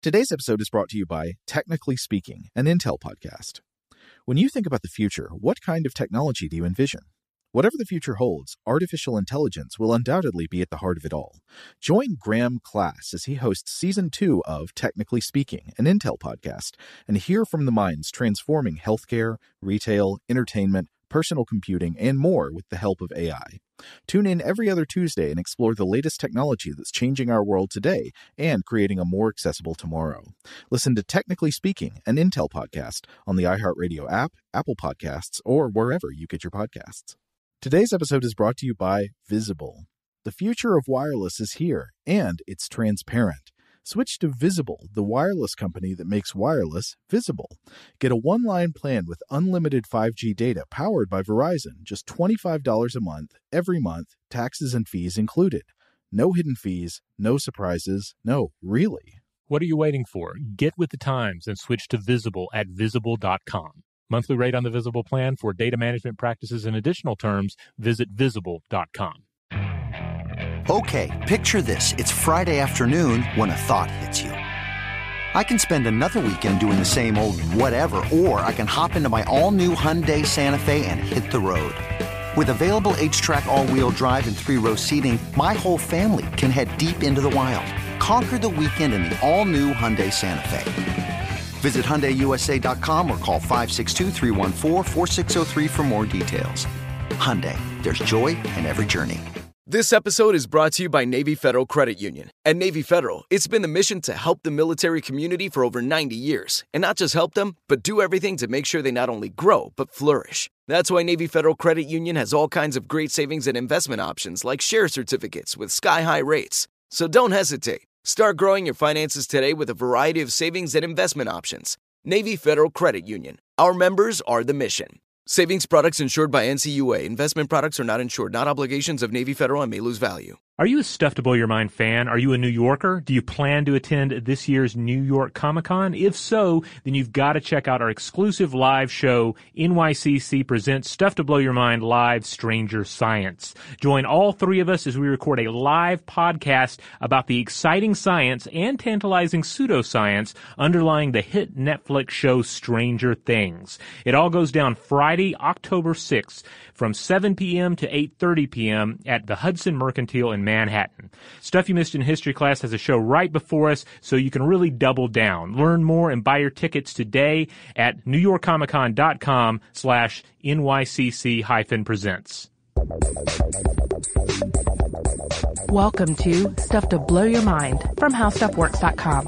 Today's episode is brought to you by Technically Speaking, an Intel podcast. When you think about the future, what kind of technology do you envision? Whatever the future holds, artificial intelligence will undoubtedly be at the heart of it all. Join Graham Class as he hosts Season 2 of Technically Speaking, an Intel podcast, and hear from the minds transforming healthcare, retail, entertainment, personal computing, and more with the help of AI. Tune in every other Tuesday and explore the latest technology that's changing our world today and creating a more accessible tomorrow. Listen to Technically Speaking, an Intel podcast on the iHeartRadio app, Apple Podcasts, or wherever you get your podcasts. Today's episode is brought to you by Visible. The future of wireless is here, and it's transparent. Switch to Visible, the wireless company that makes wireless visible. Get a one-line plan with unlimited 5G data powered by Verizon, just $25 a month, every month, taxes and fees included. No hidden fees, no surprises, no, really. What are you waiting for? Get with the times and switch to Visible at Visible.com. Monthly rate on the Visible plan for data management practices and additional terms, visit Visible.com. Okay, picture this. It's Friday afternoon when a thought hits you. I can spend another weekend doing the same old whatever, or I can hop into my all-new Hyundai Santa Fe and hit the road. With available H-Track all-wheel drive and 3-row seating, my whole family can head deep into the wild. Conquer the weekend in the all-new Hyundai Santa Fe. Visit HyundaiUSA.com or call 562-314-4603 for more details. Hyundai, there's joy in every journey. This episode is brought to you by Navy Federal Credit Union. At Navy Federal, it's been the mission to help the military community for over 90 years. And not just help them, but do everything to make sure they not only grow, but flourish. That's why Navy Federal Credit Union has all kinds of great savings and investment options like share certificates with sky-high rates. So don't hesitate. Start growing your finances today with a variety of savings and investment options. Navy Federal Credit Union. Our members are the mission. Savings products insured by NCUA. Investment products are not insured, not obligations of Navy Federal and may lose value. Are you a Stuff to Blow Your Mind fan? Are you a New Yorker? Do you plan to attend this year's New York Comic-Con? If so, then you've got to check out our exclusive live show, NYCC Presents Stuff to Blow Your Mind Live Stranger Science. Join all three of us as we record a live podcast about the exciting science and tantalizing pseudoscience underlying the hit Netflix show Stranger Things. It all goes down Friday, October 6th from 7 p.m. to 8:30 p.m. at the Hudson Mercantile in Manhattan. Stuff You Missed in History Class has a show right before us, so you can really double down. Learn more and buy your tickets today at NewYorkComicCon.com/NYCC-presents. Welcome to Stuff to Blow Your Mind from HowStuffWorks.com.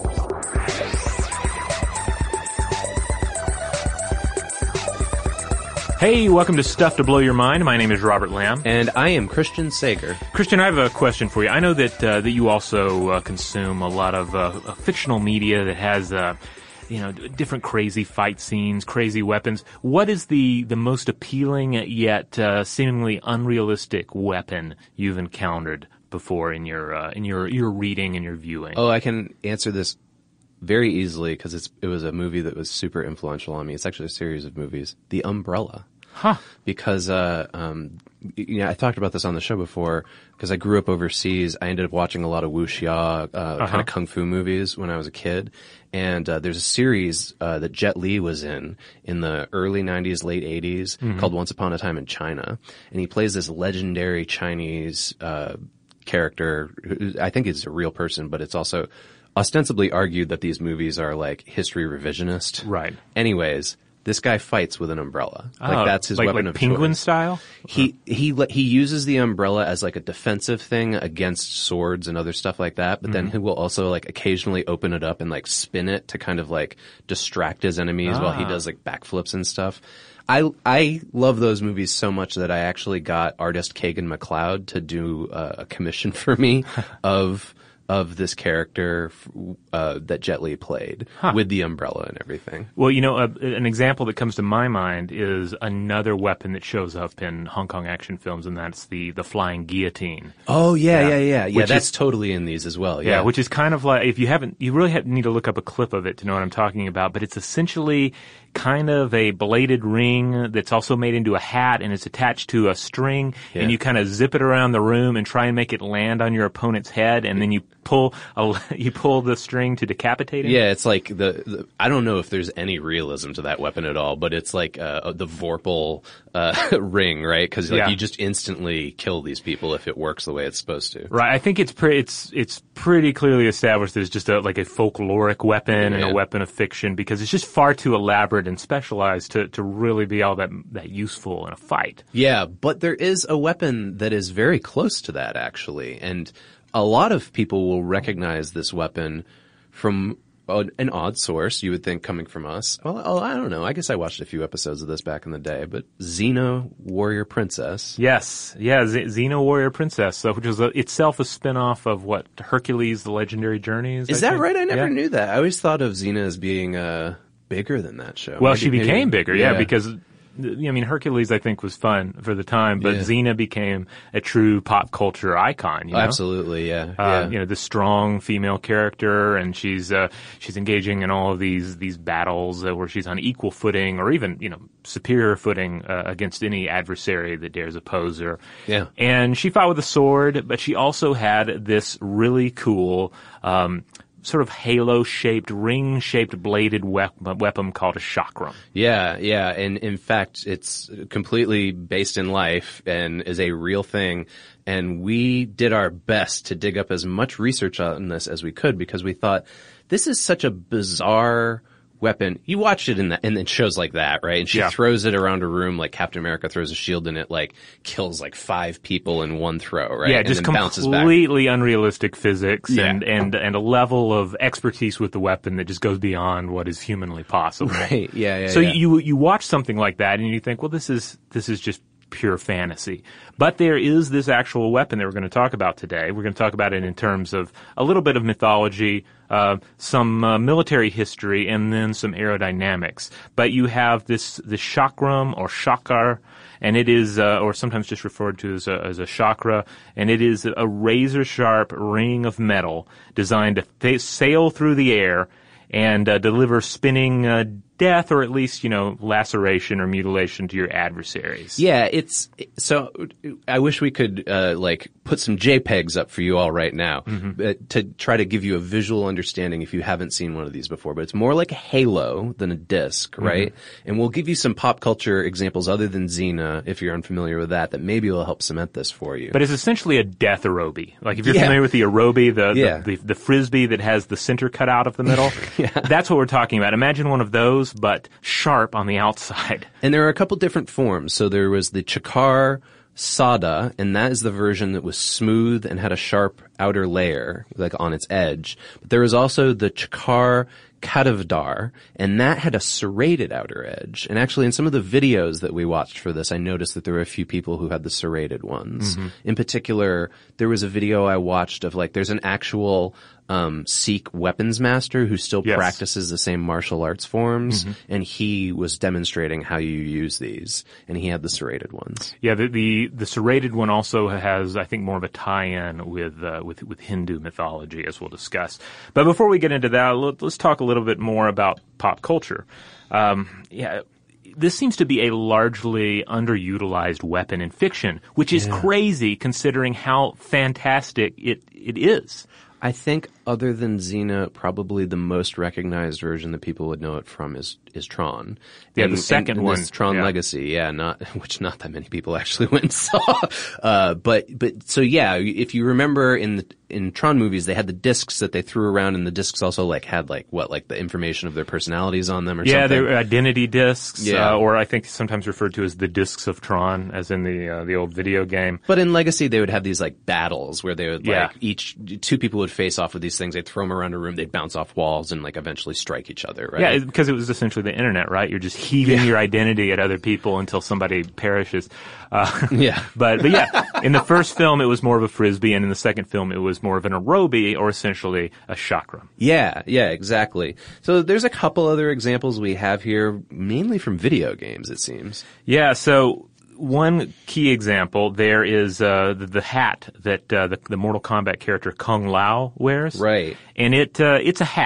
Hey, welcome to Stuff to Blow Your Mind. My name is Robert Lamb. And I am Christian Sager. Christian, I have a question for you. I know that you also consume a lot of fictional media that has different crazy fight scenes, crazy weapons. What is the most appealing yet seemingly unrealistic weapon you've encountered before in your reading and your viewing? Oh, I can answer this very easily because it was a movie that was super influential on me. It's actually a series of movies. The Umbrella. Huh. Because, I talked about this on the show before because I grew up overseas. I ended up watching a lot of wuxia, kind of kung fu movies when I was a kid. And, there's a series, that Jet Li was in the early 90s, late 80s called Once Upon a Time in China. And he plays this legendary Chinese, character who I think is a real person, but it's also ostensibly argued that these movies are like history revisionist. Right. Anyways, this guy fights with an umbrella. Like that's his weapon of penguin choice. Style? He uses the umbrella as like a defensive thing against swords and other stuff like that, but then he will also like occasionally open it up and like spin it to kind of like distract his enemies while he does like backflips and stuff. I love those movies so much that I actually got artist Kagan McLeod to do a commission for me of this character that Jet Li played with the umbrella and everything. Well, an example that comes to my mind is another weapon that shows up in Hong Kong action films, and that's the flying guillotine. Oh, yeah. Which that's is totally in these as well. Yeah, which is kind of like, if you haven't, you really need to look up a clip of it to know what I'm talking about, but it's essentially kind of a bladed ring that's also made into a hat, and it's attached to a string, and you kind of zip it around the room and try and make it land on your opponent's head, and then you pull the string to decapitate him. Yeah, it's like I don't know if there's any realism to that weapon at all, but it's like the Vorpal ring, right? Because you just instantly kill these people if it works the way it's supposed to. Right. I think it's pretty clearly established there's just a folkloric weapon and a weapon of fiction, because it's just far too elaborate and specialized to really be all that useful in a fight. Yeah, but there is a weapon that is very close to that, actually, and a lot of people will recognize this weapon from an odd source, you would think, coming from us. Well, I don't know. I guess I watched a few episodes of this back in the day, but Xena Warrior Princess. Yes. Yeah, Xena Warrior Princess, which is itself a spin-off of Hercules, The Legendary Journeys. Is that right? I never knew that. I always thought of Xena as being bigger than that show. Well, she became bigger, because Hercules, I think, was fun for the time, but Xena became a true pop culture icon. You know? Absolutely, yeah. The strong female character, and she's engaging in all of these battles where she's on equal footing, or even superior footing against any adversary that dares oppose her. Yeah, and she fought with a sword, but she also had this really cool sort of halo-shaped, ring-shaped bladed weapon called a chakram. Yeah, and in fact, it's completely based in life and is a real thing. And we did our best to dig up as much research on this as we could, because we thought, this is such a bizarre weapon. You watched it in shows like that, right? And she throws it around a room like Captain America throws a shield, and it kills 5 people in one throw, right? Yeah, just completely unrealistic physics and a level of expertise with the weapon that just goes beyond what is humanly possible. Right. Yeah. So you watch something like that and you think, well, this is just pure fantasy. But there is this actual weapon that we're going to talk about today. We're going to talk about it in terms of a little bit of mythology, some military history, and then some aerodynamics. But you have the chakram or chakar, and it is, or sometimes just referred to as a chakra, and it is a razor-sharp ring of metal designed to sail through the air and deliver spinning death, or at least, laceration or mutilation to your adversaries. Yeah, so I wish we could, put some JPEGs up for you all right now, to try to give you a visual understanding if you haven't seen one of these before. But it's more like a halo than a disc, right? And we'll give you some pop culture examples other than Xena, if you're unfamiliar with that maybe will help cement this for you. But it's essentially a death aerobi. If you're familiar with the aerobi, the frisbee that has the center cut out of the middle, that's what we're talking about. Imagine one of those, but sharp on the outside. And there are a couple different forms. So there was the Chakar Sada, and that is the version that was smooth and had a sharp outer layer, on its edge. But there was also the Chakar Kadavdar, and that had a serrated outer edge. And actually, in some of the videos that we watched for this, I noticed that there were a few people who had the serrated ones. In particular, there was a video I watched of there's an actual Sikh weapons master who still practices the same martial arts forms, and he was demonstrating how you use these, and he had the serrated ones. Yeah, the serrated one also has, I think, more of a tie-in with Hindu mythology, as we'll discuss. But before we get into that, let's talk a little bit more about pop culture. This seems to be a largely underutilized weapon in fiction, which is crazy considering how fantastic it is. I think, other than Xena, probably the most recognized version that people would know it from is Tron. Yeah, the second one. Tron Legacy, which not that many people actually went and saw. But so if you remember in Tron movies, they had the discs that they threw around, and the discs also had the information of their personalities on them or something. Yeah, they're identity discs, or I think sometimes referred to as the discs of Tron, as in the old video game. But in Legacy, they would have these battles where they would two people would face off with these things. They'd throw them around a room, they'd bounce off walls, and eventually strike each other, right? Yeah, because it was essentially the internet, right? You're just heaving your identity at other people until somebody perishes. But in the first film it was more of a frisbee, and in the second film it was more of an aerobi, or essentially a chakram. Yeah, exactly. So there's a couple other examples we have here, mainly from video games, it seems. Yeah, so one key example there is the hat that the Mortal Kombat character Kung Lao wears. Right. And it's a hat,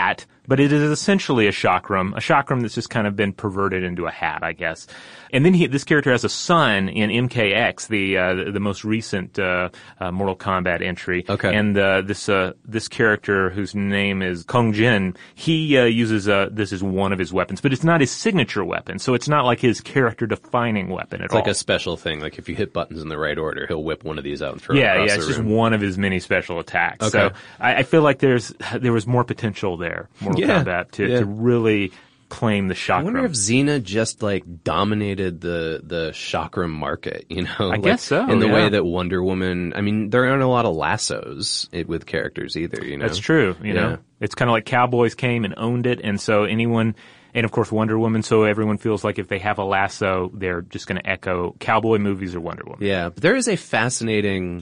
but it is essentially a chakram that's just kind of been perverted into a hat, I guess. And then this character has a son in MKX, the most recent Mortal Kombat entry. Okay. And this character whose name is Kong Jin, he uses this as one of his weapons, but it's not his signature weapon, so it's not like his character-defining weapon at all. It's like a special thing. Like if you hit buttons in the right order, he'll whip one of these out and throw it across the room. Yeah, it's just one of his many special attacks. Okay. So I feel like there was more potential there, Mortal Kombat, to really claim the chakram. I wonder if Xena just like dominated the chakram market, you know? I guess so. In the way that Wonder Woman, I mean, there aren't a lot of lassos with characters either, you know? That's true, you know? It's kind of like Cowboys came and owned it, and so and of course Wonder Woman, so everyone feels like if they have a lasso, they're just going to echo cowboy movies or Wonder Woman. Yeah, but there is a fascinating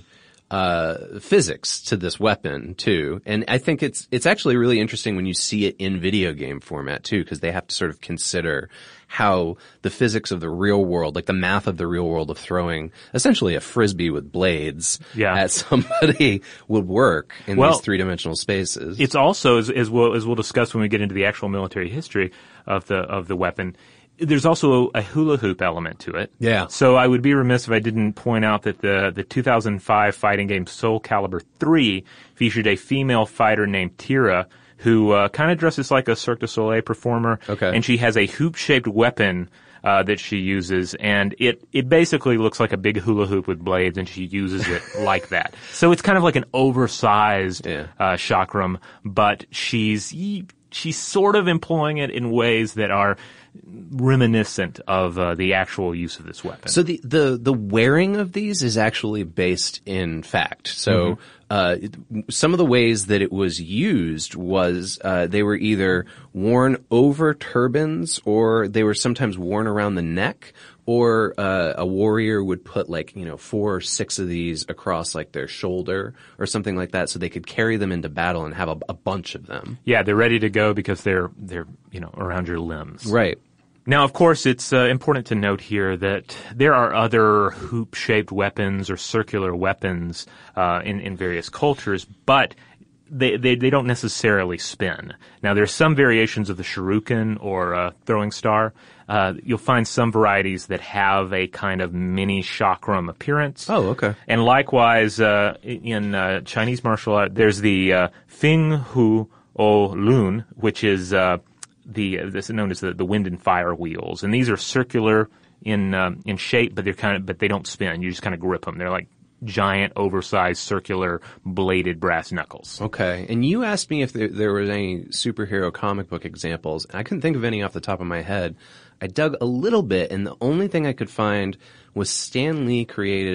physics to this weapon too, and I think it's actually really interesting when you see it in video game format too, because they have to sort of consider how the physics of the real world, like the math of the real world of throwing essentially a frisbee with blades at somebody would work in these three-dimensional spaces. It's also, as we'll discuss when we get into the actual military history of the weapon, there's also a hula hoop element to it. Yeah. So I would be remiss if I didn't point out that the 2005 fighting game Soul Calibur 3 featured a female fighter named Tira who kind of dresses like a Cirque du Soleil performer. Okay. And she has a hoop-shaped weapon that she uses, and it basically looks like a big hula hoop with blades, and she uses it like that. So it's kind of like an oversized chakram, but she's sort of employing it in ways that are reminiscent of the actual use of this weapon. So the wearing of these is actually based in fact. So some of the ways that it was used was they were either worn over turbans, or they were sometimes worn around the neck, or a warrior would put 4 or 6 of these across like their shoulder or something like that, so they could carry them into battle and have a bunch of them. Yeah, they're ready to go because they're around your limbs. Right. Now, of course, it's important to note here that there are other hoop-shaped weapons or circular weapons in various cultures, but they don't necessarily spin. Now, there's some variations of the shuriken or throwing star. You'll find some varieties that have a kind of mini chakram appearance. Oh, okay. And likewise, in Chinese martial art, there's the Fing Hu O Lun, which is this is known as the wind and fire wheels, and these are circular in shape, but they don't spin. You just kind of grip them. They're like giant, oversized, circular, bladed brass knuckles. Okay. And you asked me if there was any superhero comic book examples, and I couldn't think of any off the top of my head. I dug a little bit, and the only thing I could find was Stan Lee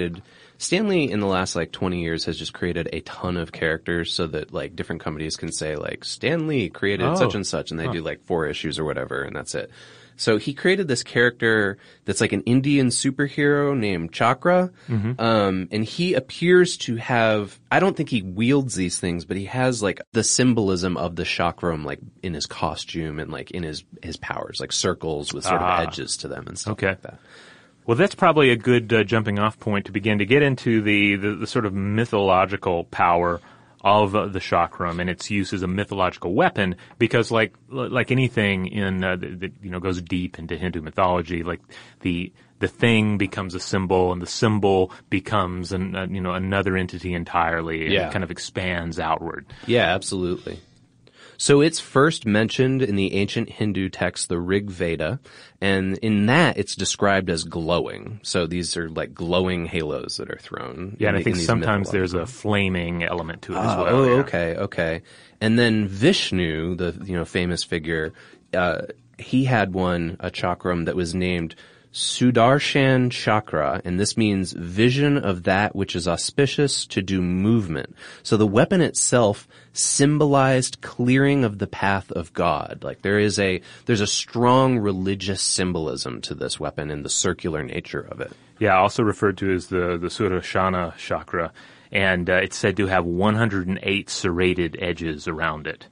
in the last 20 years has just created a ton of characters so that different companies can say Stan Lee created such and such, and they do 4 issues or whatever, and that's it. So he created this character that's like an Indian superhero named Chakra, and he appears to have, I don't think he wields these things, but he has the symbolism of the chakram in his costume and in his powers, circles with sort of edges to them and stuff like that. Well, that's probably a good jumping off point to begin to get into the sort of mythological power of the chakram and its use as a mythological weapon, because like anything in that goes deep into Hindu mythology, the thing becomes a symbol, and the symbol becomes another entity entirely, and kind of expands outward. Yeah, absolutely. So it's first mentioned in the ancient Hindu text, the Rig Veda, and in that it's described as glowing. So these are glowing halos that are thrown. Yeah, and I think sometimes there's a flaming element to it as well. Oh, okay. And then Vishnu, the famous figure, he had a chakram that was named Sudarshan Chakra, and this means vision of that which is auspicious to do movement. So the weapon itself symbolized clearing of the path of God. There's a strong religious symbolism to this weapon and the circular nature of it. Yeah, also referred to as the Sudarshana Chakra, and it's said to have 108 serrated edges around it.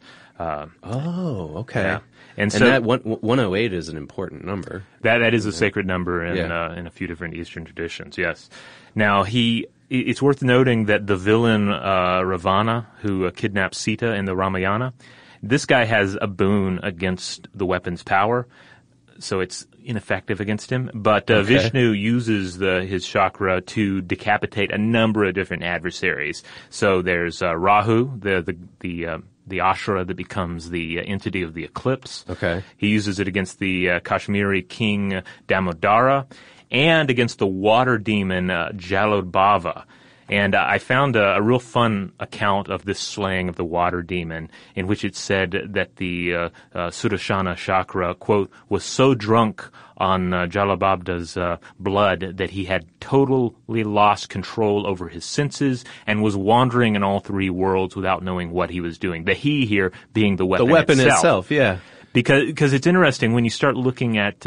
Okay. Yeah. And so that 108 is an important number. That is a sacred number in a few different Eastern traditions, yes. Now, it's worth noting that the villain Ravana, who kidnapped Sita in the Ramayana, This guy has a boon against the weapon's power, so it's ineffective against him. But Vishnu uses his chakra to decapitate a number of different adversaries. So there's Rahu, the Ashura that becomes the entity of the eclipse. Okay. He uses it against the Kashmiri king Damodara and against the water demon Jalodbava. And I found a real fun account of this slaying of the water demon, in which it said that the Sudarshana chakra, quote, was so drunk on Jalabhabda's blood that he had totally lost control over his senses and was wandering in all three worlds without knowing what he was doing. The he here being the weapon itself. The weapon itself, yeah. Because it's interesting when you start looking at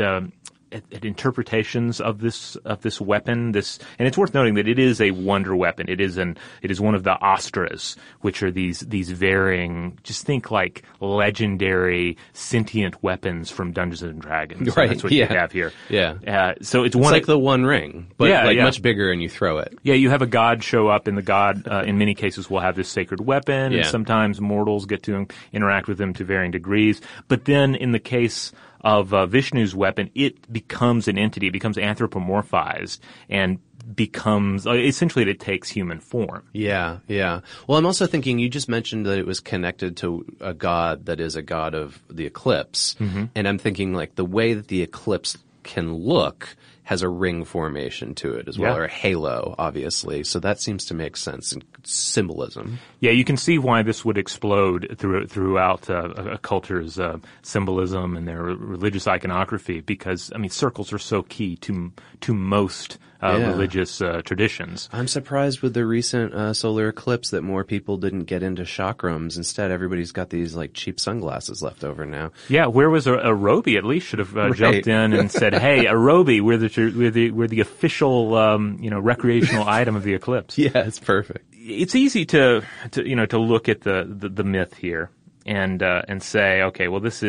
interpretations of this weapon. And it's worth noting that it is a wonder weapon. It is one of the Astras, which are these varying. Just think like legendary sentient weapons from Dungeons and Dragons. Right. That's what you have here. Yeah. So it's like the One Ring, but much bigger, and you throw it. Yeah, you have a god show up, and the god, in many cases, will have this sacred weapon, and sometimes mortals get to interact with them to varying degrees. But then, in the case of Vishnu's weapon, it becomes an entity, it becomes anthropomorphized, and becomes, essentially it takes human form. Yeah. Well, I'm also thinking, you just mentioned that it was connected to a god that is a god of the eclipse, and I'm thinking like the way that the eclipse can look has a ring formation to it as well, or a halo, obviously. So that seems to make sense in symbolism. Yeah, you can see why this would explode throughout a culture's symbolism and their religious iconography, because, I mean, circles are so key to most religious traditions. I'm surprised with the recent solar eclipse that more people didn't get into chakrams. Instead, everybody's got these like cheap sunglasses left over now. Yeah, where was Arobi? At least should have jumped in and said, "Hey, Arobi, we're the official recreational item of the eclipse." Yeah, it's perfect. It's easy to look at the myth here and say, okay, well, this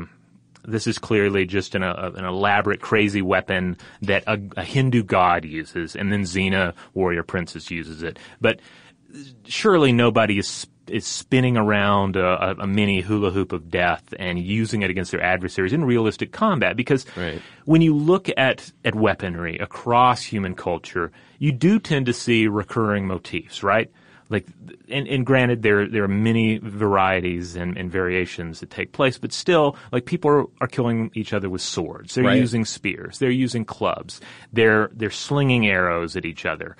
is clearly just an elaborate, crazy weapon that a Hindu god uses, and then Xena, warrior princess, uses it. But surely nobody is spinning around a mini hula hoop of death and using it against their adversaries in realistic combat. Because when you look at weaponry across human culture, you do tend to see recurring motifs, right? Like, and granted, there are many varieties and variations that take place, but still, like, people are killing each other with swords. They're using spears. They're using clubs. They're slinging arrows at each other.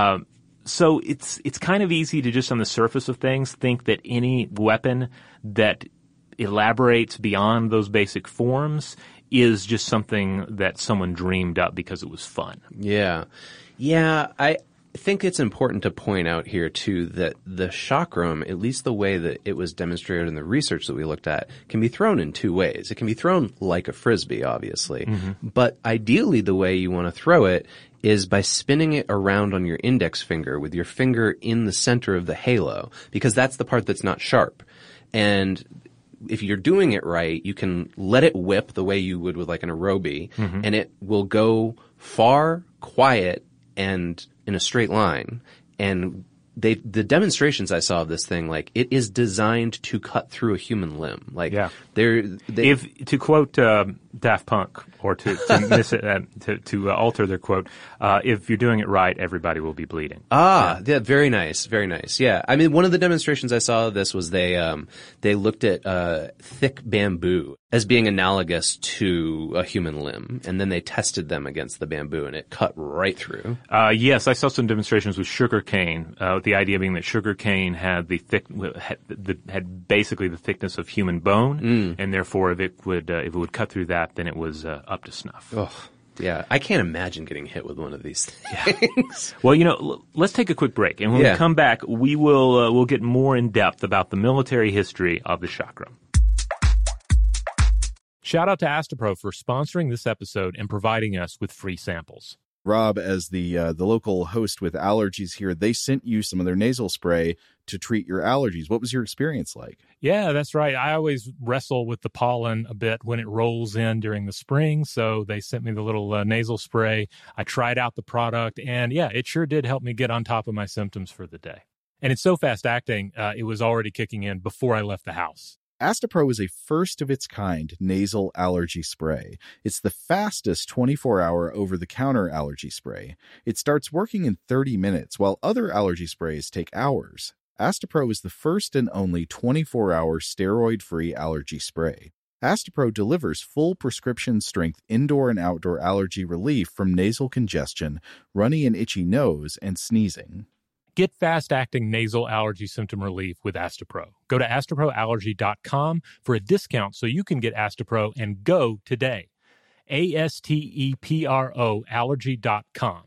So it's kind of easy to just on the surface of things think that any weapon that elaborates beyond those basic forms is just something that someone dreamed up because it was fun. Yeah, I think it's important to point out here, too, that the chakram, at least the way that it was demonstrated in the research that we looked at, can be thrown in two ways. It can be thrown like a frisbee, obviously, but ideally the way you want to throw it is by spinning it around on your index finger with your finger in the center of the halo, because that's the part that's not sharp. And if you're doing it right, you can let it whip the way you would with like an arobi, and it will go far, quiet, and in a straight line. And the demonstrations I saw of this thing, like, it is designed to cut through a human limb. Like, if to quote Daft Punk, or to alter their quote, if you're doing it right, everybody will be bleeding. Yeah, very nice, very nice. Yeah, I mean, one of the demonstrations I saw of this was they looked at thick bamboo as being analogous to a human limb, and then they tested them against the bamboo, and it cut right through. Yes, I saw some demonstrations with sugar cane. The idea being that sugar cane had had basically the thickness of human bone, and therefore if it would cut through that, then it was up to snuff. Oh, yeah. I can't imagine getting hit with one of these things. Well, let's take a quick break, and when we come back, we'll get more in depth about the military history of the chakram. Shout out to Astapro for sponsoring this episode and providing us with free samples. Rob, as the local host with allergies here, they sent you some of their nasal spray to treat your allergies. What was your experience like? Yeah, that's right. I always wrestle with the pollen a bit when it rolls in during the spring, so they sent me the little nasal spray. I tried out the product, and yeah, it sure did help me get on top of my symptoms for the day. And it's so fast acting, it was already kicking in before I left the house. Astepro is a first-of-its-kind nasal allergy spray. It's the fastest 24-hour over-the-counter allergy spray. It starts working in 30 minutes, while other allergy sprays take hours. Astepro is the first and only 24-hour steroid-free allergy spray. Astepro delivers full prescription-strength indoor and outdoor allergy relief from nasal congestion, runny and itchy nose, and sneezing. Get fast-acting nasal allergy symptom relief with Astepro. Go to asteproallergy.com for a discount so you can get Astepro and go today. ASTEPRO allergy.com.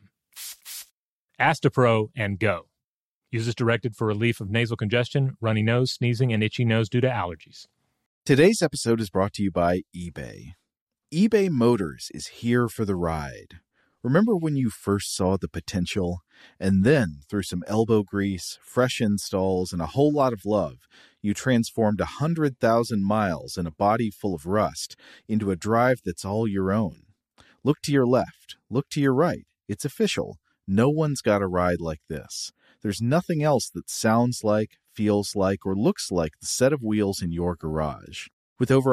Astepro and go. Use as directed for relief of nasal congestion, runny nose, sneezing, and itchy nose due to allergies. Today's episode is brought to you by eBay. eBay Motors is here for the ride. Remember when you first saw the potential? And then, through some elbow grease, fresh installs, and a whole lot of love, you transformed 100,000 miles and a body full of rust into a drive that's all your own. Look to your left. Look to your right. It's official. No one's got a ride like this. There's nothing else that sounds like, feels like, or looks like the set of wheels in your garage. With over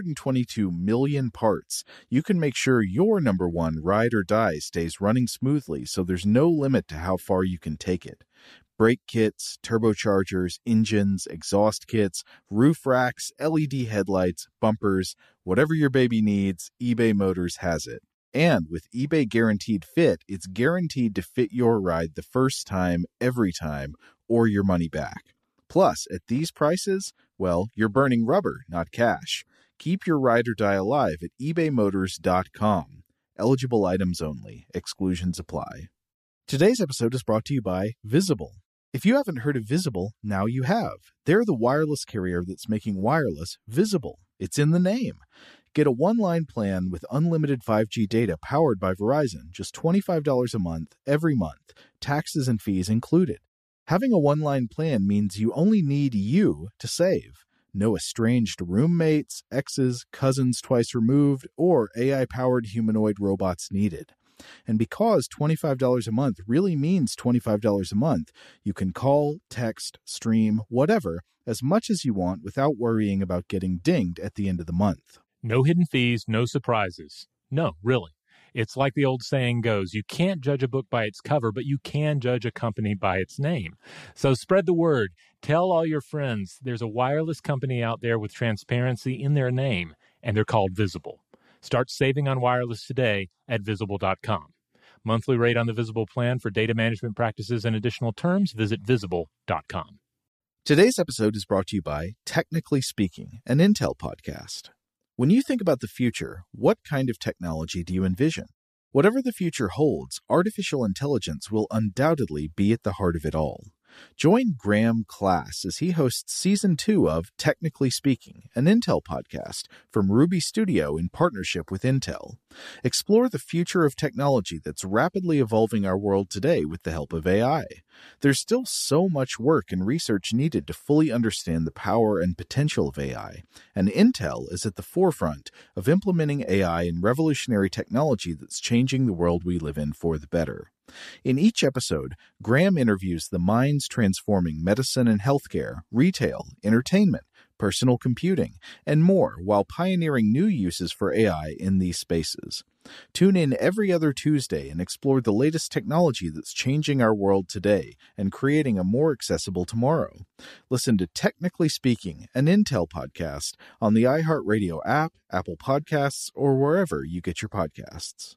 122 million parts, you can make sure your number one ride or die stays running smoothly so there's no limit to how far you can take it. Brake kits, turbochargers, engines, exhaust kits, roof racks, LED headlights, bumpers, whatever your baby needs, eBay Motors has it. And with eBay Guaranteed Fit, it's guaranteed to fit your ride the first time, every time, or your money back. Plus, at these prices, well, you're burning rubber, not cash. Keep your ride or die alive at ebaymotors.com. Eligible items only. Exclusions apply. Today's episode is brought to you by Visible. If you haven't heard of Visible, now you have. They're the wireless carrier that's making wireless visible. It's in the name. Get a one-line plan with unlimited 5G data powered by Verizon, just $25 a month, every month, taxes and fees included. Having a one-line plan means you only need you to save. No estranged roommates, exes, cousins twice removed, or AI-powered humanoid robots needed. And because $25 a month really means $25 a month, you can call, text, stream, whatever, as much as you want without worrying about getting dinged at the end of the month. No hidden fees, no surprises. No, really. It's like the old saying goes, you can't judge a book by its cover, but you can judge a company by its name. So spread the word. Tell all your friends there's a wireless company out there with transparency in their name, and they're called Visible. Start saving on wireless today at Visible.com. Monthly rate on the Visible plan for data management practices and additional terms, visit Visible.com. Today's episode is brought to you by Technically Speaking, an Intel podcast. When you think about the future, what kind of technology do you envision? Whatever the future holds, artificial intelligence will undoubtedly be at the heart of it all. Join Graham Class as he hosts Season 2 of Technically Speaking, an Intel podcast from Ruby Studio in partnership with Intel. Explore the future of technology that's rapidly evolving our world today with the help of AI. There's still so much work and research needed to fully understand the power and potential of AI, and Intel is at the forefront of implementing AI in revolutionary technology that's changing the world we live in for the better. In each episode, Graham interviews the minds transforming medicine and healthcare, retail, entertainment, personal computing, and more while pioneering new uses for AI in these spaces. Tune in every other Tuesday and explore the latest technology that's changing our world today and creating a more accessible tomorrow. Listen to Technically Speaking, an Intel podcast on the iHeartRadio app, Apple Podcasts, or wherever you get your podcasts.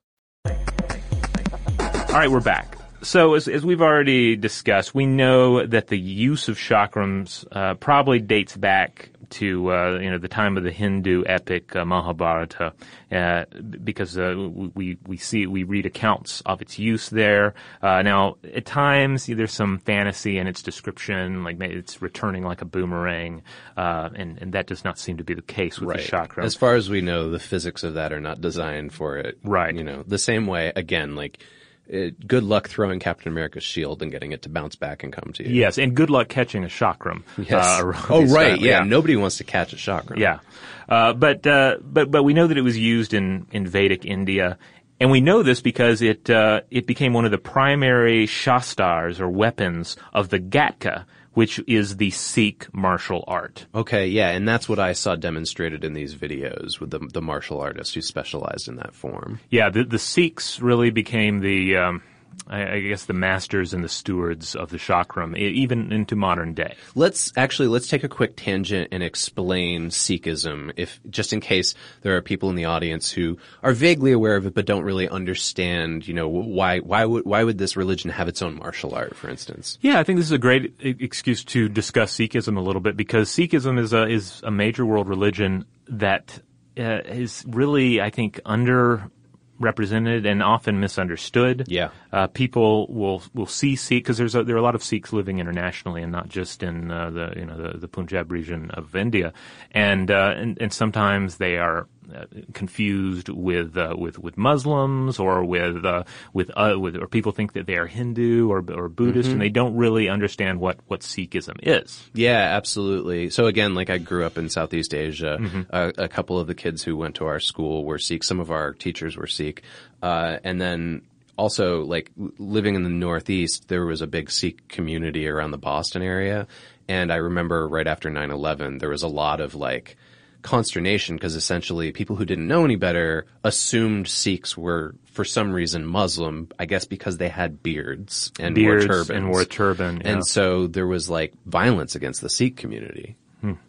All right, we're back. So as we've already discussed, we know that the use of chakrams probably dates back to the time of the Hindu epic Mahabharata, because we read accounts of its use there. Now, at times there's some fantasy in its description, like it's returning like a boomerang, and that does not seem to be the case with the chakram. As far as we know, the physics of that are not designed for it. Right. The same way, again, like. Good luck throwing Captain America's shield and getting it to bounce back and come to you. Yes, and good luck catching a chakram. Yes. Right. Yeah. Nobody wants to catch a chakram. Yeah. But we know that it was used in Vedic India, and we know this because it became one of the primary shastars or weapons of the Gatka, which is the Sikh martial art. Okay, yeah, and that's what I saw demonstrated in these videos with the martial artists who specialized in that form. Yeah, the Sikhs really became the, I guess, the masters and the stewards of the chakram, even into modern day. Let's take a quick tangent and explain Sikhism, just in case there are people in the audience who are vaguely aware of it but don't really understand, why would this religion have its own martial art, for instance? Yeah, I think this is a great excuse to discuss Sikhism a little bit, because Sikhism is a major world religion that is really, I think, underrepresented and often misunderstood. Yeah. People will see Sikh, because there are a lot of Sikhs living internationally and not just in the Punjab region of India, and sometimes they are confused with Muslims or or people think that they are Hindu or Buddhist, and they don't really understand what Sikhism is. Yeah, absolutely. So again, I grew up in Southeast Asia. A couple of the kids who went to our school were Sikh. Some of our teachers were Sikh. And then also, living in the Northeast, there was a big Sikh community around the Boston area. And I remember right after 9/11, there was a lot of consternation, because essentially people who didn't know any better assumed Sikhs were, for some reason, Muslim, I guess because they had beards and wore turbans. Yeah. And so there was violence against the Sikh community.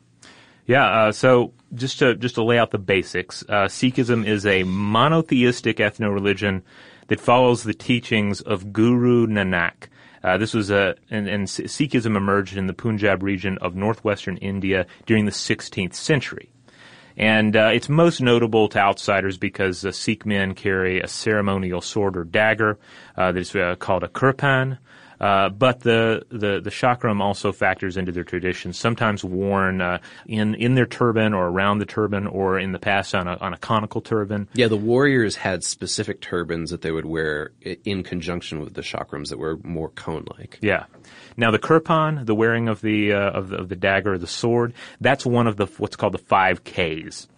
Yeah, so just to lay out the basics, Sikhism is a monotheistic ethno-religion that follows the teachings of Guru Nanak. This was and Sikhism emerged in the Punjab region of northwestern India during the 16th century. And it's most notable to outsiders because Sikh men carry a ceremonial sword or dagger that is called a kirpan. But the chakram also factors into their tradition, sometimes worn in their turban or around the turban, or in the past on a conical turban. Yeah, the warriors had specific turbans that they would wear in conjunction with the chakrams that were more cone-like. Yeah. Now the kirpan, the wearing of the dagger or the sword, that's one of what's called the 5 Ks.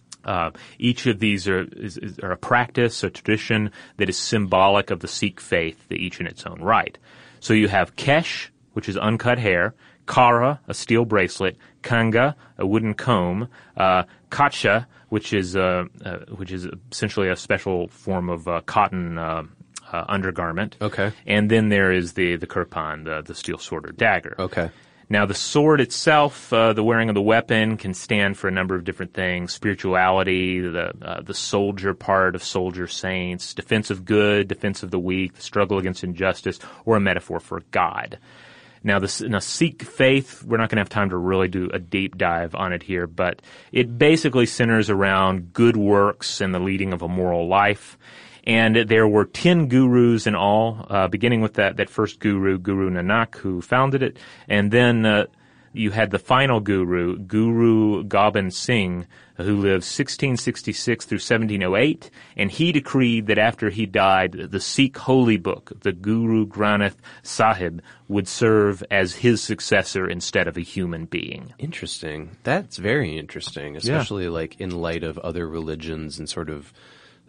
Each of these are a practice, a tradition that is symbolic of the Sikh faith, each in its own right. So you have kesh, which is uncut hair, kara, a steel bracelet, kanga, a wooden comb, kacha, which is essentially a special form of cotton undergarment. Okay. And then there is the kirpan, the steel sword or dagger. Okay. Now, the sword itself, the wearing of the weapon, can stand for a number of different things: spirituality, the soldier part of soldier saints, defense of good, defense of the weak, the struggle against injustice, or a metaphor for God. Now, Sikh faith, we're not going to have time to really do a deep dive on it here, but it basically centers around good works and the leading of a moral life. And there were 10 gurus in all, beginning with that first guru, Guru Nanak, who founded it. And then you had the final guru, Guru Gobind Singh, who lived 1666 through 1708. And he decreed that after he died, the Sikh holy book, the Guru Granth Sahib, would serve as his successor instead of a human being. Interesting. That's very interesting, especially in light of other religions and sort of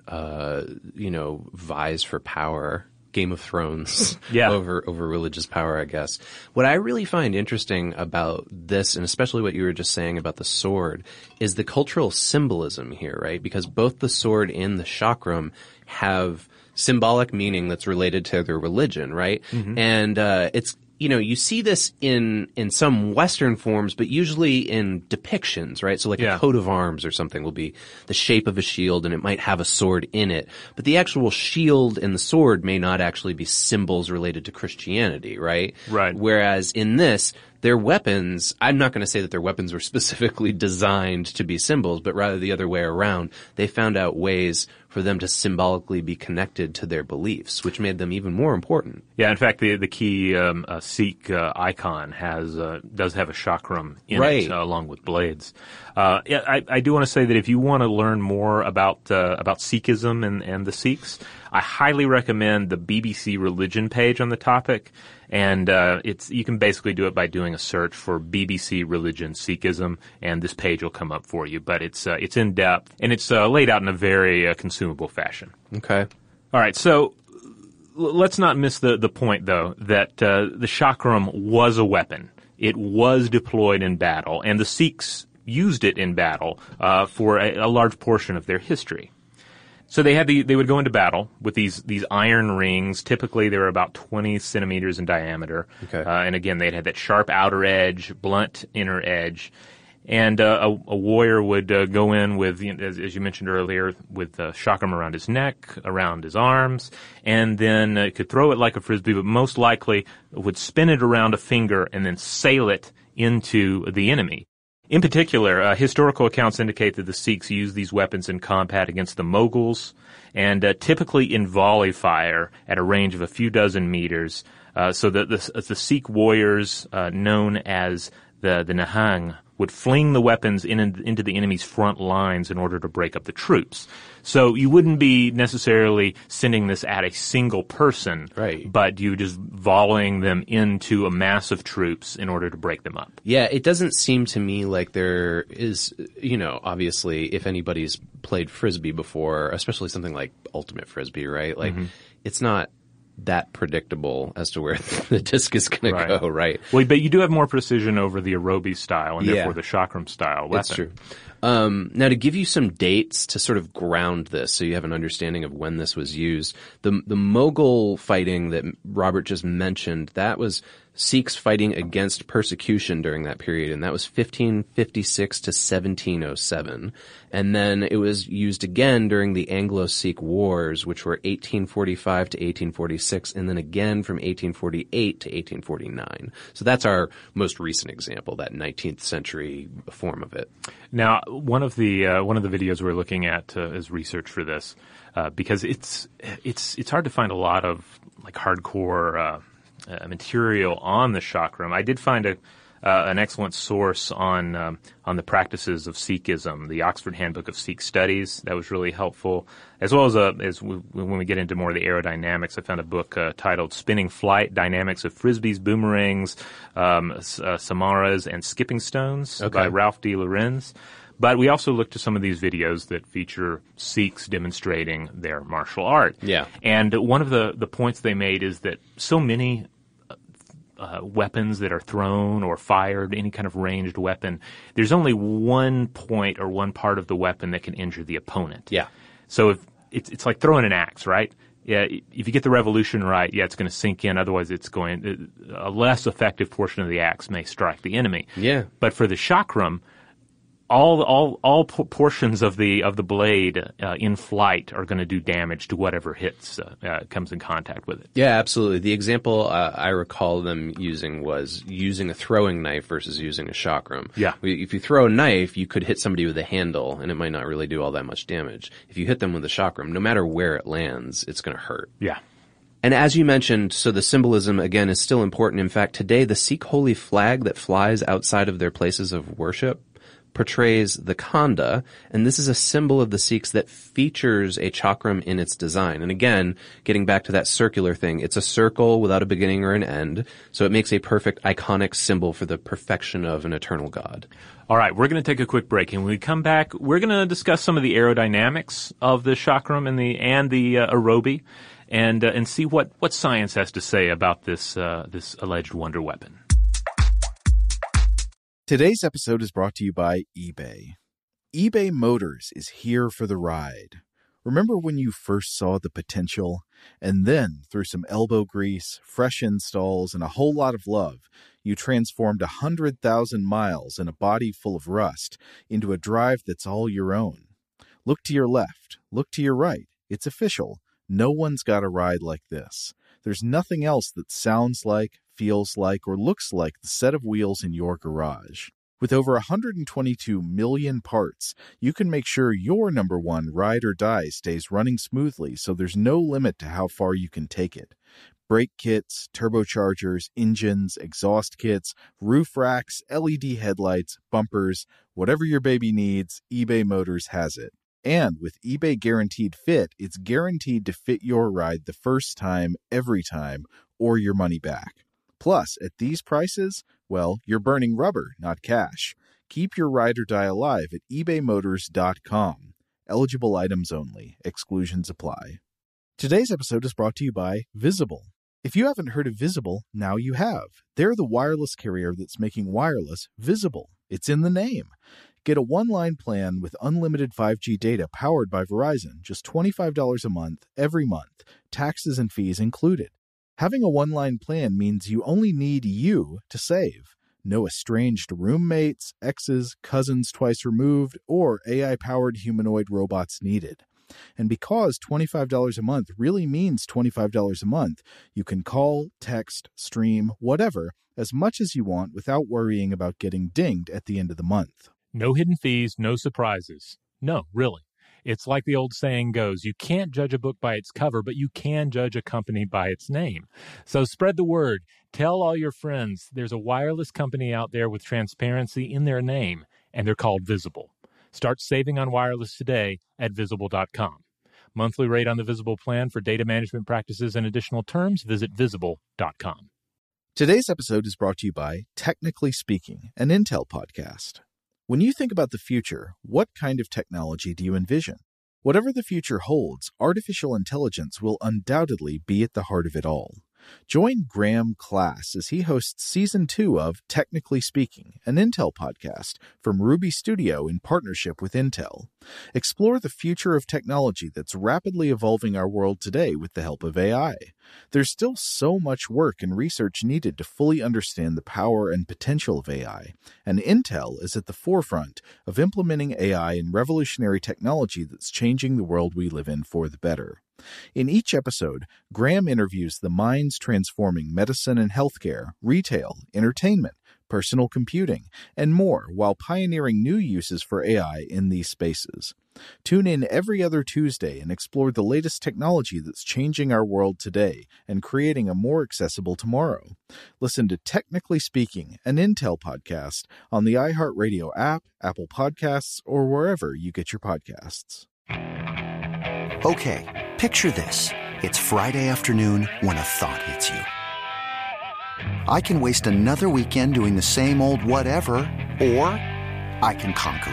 vies for power, Game of Thrones, over religious power, I guess. What I really find interesting about this, and especially what you were just saying about the sword, is the cultural symbolism here, right? Because both the sword and the chakram have symbolic meaning that's related to their religion, right? Mm-hmm. And it's you see this in some Western forms, but usually in depictions, right? So a coat of arms or something will be the shape of a shield, and it might have a sword in it. But the actual shield and the sword may not actually be symbols related to Christianity, right? Right. Whereas in this, their weapons, I'm not going to say that their weapons were specifically designed to be symbols, but rather the other way around. They found out ways for them to symbolically be connected to their beliefs, which made them even more important. Yeah, in fact, the key Sikh icon does have a chakram in it, along with blades. I do want to say that if you want to learn more about Sikhism and the Sikhs, I highly recommend the BBC Religion page on the topic. And you can basically do it by doing a search for BBC Religion Sikhism, and this page will come up for you. But it's in depth, and it's laid out in a very consumable fashion. Okay. All right. So let's not miss the point, though, that the chakram was a weapon. It was deployed in battle, and the Sikhs used it in battle for a large portion of their history. So they would go into battle with these iron rings. Typically, they were about 20 centimeters in diameter. Okay. And again, they'd had that sharp outer edge, blunt inner edge. And a warrior would go in with, as you mentioned earlier, with the chakram around his neck, around his arms, and then could throw it like a frisbee, but most likely would spin it around a finger and then sail it into the enemy. In particular, historical accounts indicate that the Sikhs used these weapons in combat against the Mughals, and typically in volley fire at a range of a few dozen meters. So the Sikh warriors, known as the Nihang, would fling the weapons into the enemy's front lines in order to break up the troops. So you wouldn't be necessarily sending this at a single person, right, but you just volleying them into a mass of troops in order to break them up. Yeah, it doesn't seem to me like there is, obviously, if anybody's played Frisbee before, especially something like Ultimate Frisbee, right? Like, it's not that predictable as to where the disc is going to go, right? Well, but you do have more precision over the Arobi style and therefore the chakram style weapon. That's true. Now, to give you some dates to sort of ground this so you have an understanding of when this was used, the Mughal fighting that Robert just mentioned, that was Sikhs fighting against persecution during that period, and that was 1556 to 1707. And then it was used again during the Anglo-Sikh Wars, which were 1845 to 1846, and then again from 1848 to 1849. So that's our most recent example, that 19th century form of it. Now, one of the videos we're looking at as research for this, because it's hard to find a lot of like hardcore material on the chakram. I did find an excellent source on the practices of Sikhism, the Oxford Handbook of Sikh Studies. That was really helpful, as well as when we get into more of the aerodynamics. I found a book titled "Spinning Flight: Dynamics of Frisbees, Boomerangs, Samaras, and Skipping Stones" by Ralph D. Lorenz. But we also looked to some of these videos that feature Sikhs demonstrating their martial art. Yeah. And one of the points they made is that so many weapons that are thrown or fired, any kind of ranged weapon, there's only one point or one part of the weapon that can injure the opponent. Yeah. So if it's like throwing an axe, right? Yeah, if you get the revolution right, it's going to sink in. Otherwise, a less effective portion of the axe may strike the enemy. Yeah. But for the chakram, all portions of the blade in flight are going to do damage to whatever comes in contact with it. Yeah, absolutely. The example I recall them using was using a throwing knife versus using a chakram. Yeah. If you throw a knife, you could hit somebody with a handle, and it might not really do all that much damage. If you hit them with a chakram, no matter where it lands, it's going to hurt. Yeah. And as you mentioned, so the symbolism, again, is still important. In fact, today, the Sikh holy flag that flies outside of their places of worship portrays the khanda, and this is a symbol of the Sikhs that features a chakram in its design. And again, getting back to that circular thing, it's a circle without a beginning or an end, so it makes a perfect iconic symbol for the perfection of an eternal God. All right, we're going to take a quick break, and when we come back, we're going to discuss some of the aerodynamics of the chakram and the Arobi, and see what science has to say about this alleged wonder weapon. Today's episode is brought to you by eBay. eBay Motors is here for the ride. Remember when you first saw the potential? And then, through some elbow grease, fresh installs, and a whole lot of love, you transformed 100,000 miles and a body full of rust into a drive that's all your own. Look to your left. Look to your right. It's official. No one's got a ride like this. There's nothing else that sounds like, feels like, or looks like the set of wheels in your garage. With over 122 million parts, you can make sure your number one ride or die stays running smoothly, so there's no limit to how far you can take it. Brake kits, turbochargers, engines, exhaust kits, roof racks, LED headlights, bumpers, whatever your baby needs, eBay Motors has it. And with eBay Guaranteed Fit, it's guaranteed to fit your ride the first time, every time, or your money back. Plus, at these prices, well, you're burning rubber, not cash. Keep your ride or die alive at ebaymotors.com. Eligible items only. Exclusions apply. Today's episode is brought to you by Visible. If you haven't heard of Visible, now you have. They're the wireless carrier that's making wireless visible. It's in the name. Get a one-line plan with unlimited 5G data powered by Verizon, just $25 a month, every month, taxes and fees included. Having a one-line plan means you only need you to save. No estranged roommates, exes, cousins twice removed, or AI-powered humanoid robots needed. And because $25 a month really means $25 a month, you can call, text, stream, whatever, as much as you want without worrying about getting dinged at the end of the month. No hidden fees, no surprises. No, really. It's like the old saying goes, you can't judge a book by its cover, but you can judge a company by its name. So spread the word. Tell all your friends there's a wireless company out there with transparency in their name, and they're called Visible. Start saving on wireless today at Visible.com. Monthly rate on the Visible plan for data management practices and additional terms, visit Visible.com. Today's episode is brought to you by Technically Speaking, an Intel podcast. When you think about the future, what kind of technology do you envision? Whatever the future holds, artificial intelligence will undoubtedly be at the heart of it all. Join Graham Class as he hosts Season 2 of Technically Speaking, an Intel podcast from Ruby Studio in partnership with Intel. Explore the future of technology that's rapidly evolving our world today with the help of AI. There's still so much work and research needed to fully understand the power and potential of AI, and Intel is at the forefront of implementing AI in revolutionary technology that's changing the world we live in for the better. In each episode, Graham interviews the minds transforming medicine and healthcare, retail, entertainment, personal computing, and more while pioneering new uses for AI in these spaces. Tune in every other Tuesday and explore the latest technology that's changing our world today and creating a more accessible tomorrow. Listen to Technically Speaking, an Intel podcast on the iHeartRadio app, Apple Podcasts, or wherever you get your podcasts. Okay, picture this. It's Friday afternoon when a thought hits you. I can waste another weekend doing the same old whatever, or I can conquer